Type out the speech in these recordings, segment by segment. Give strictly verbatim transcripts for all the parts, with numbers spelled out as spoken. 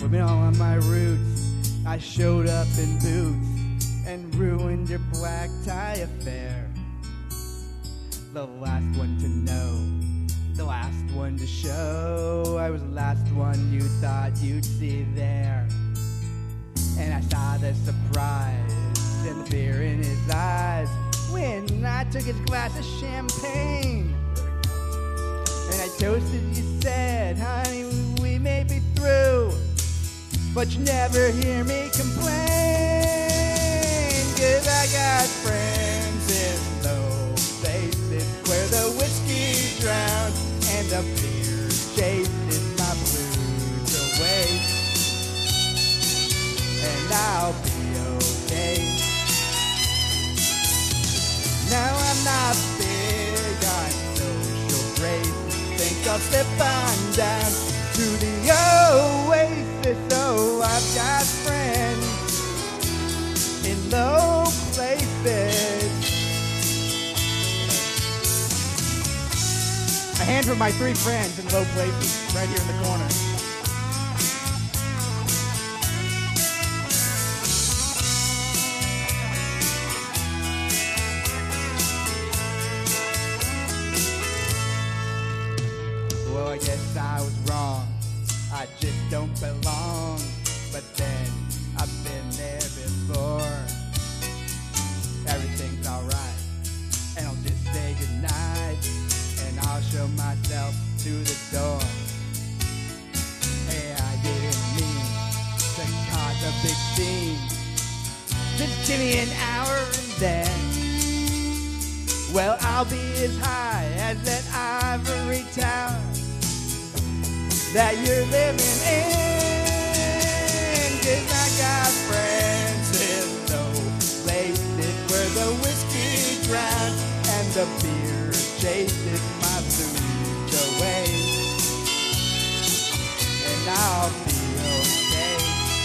We've been all on my roots. I showed up in boots and ruined your black tie affair. The last one to know, the last one to show. I was the last one you thought you'd see there. And I saw the surprise and the fear in his eyes when I took his glass of champagne. And I toasted, you said, honey, we may be through, but you never hear me complain. Cause I got friends in low places where the whiskey drowns and the beer chases my blues away. And I'll be okay. Now I'm not big on social grace. Think I'll slip on down to the oasis. Oh, I've got friends in low places. A hand for my three friends in low places, right here in the corner. Well, I guess I was wrong. I just don't belong. But then I've been there before. Everything's alright, and I'll just say goodnight, and I'll show myself to the door. Hey, I didn't mean to cause a big scene. Just give me an hour and then, well, I'll be as high as that ivory tower that you're living in. Cause I got friends in low places where the whiskey drowns and the beer chases my blues away. And I'll be okay.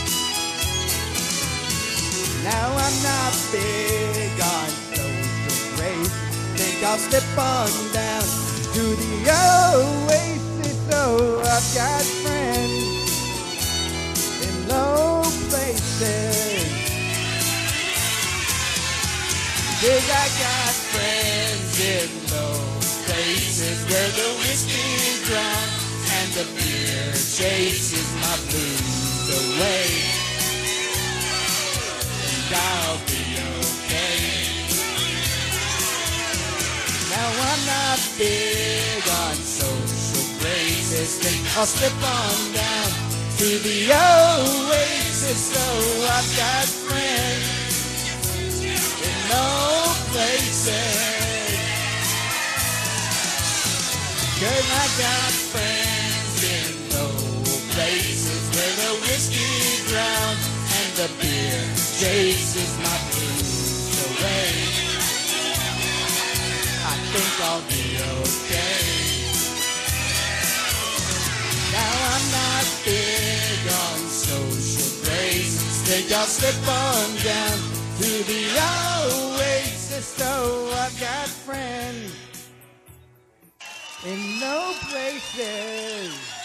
Now I'm not big on social grace. Think I'll slip on down to the oasis. So I've got friends in low places. Cause I got friends in low places where the whiskey drowns and the beer chases my blues away. And I'll be okay. Now I'm not big on social graces. Think I'll slip on down to the oasis. So I've got friends in low places. Cause I got friends in low places where the whiskey drowns and the beer chases my blues away. I think I'll be okay. Now I'm not big on social graces. Think I'll slip on down to the oasis. So I've got friends in no places.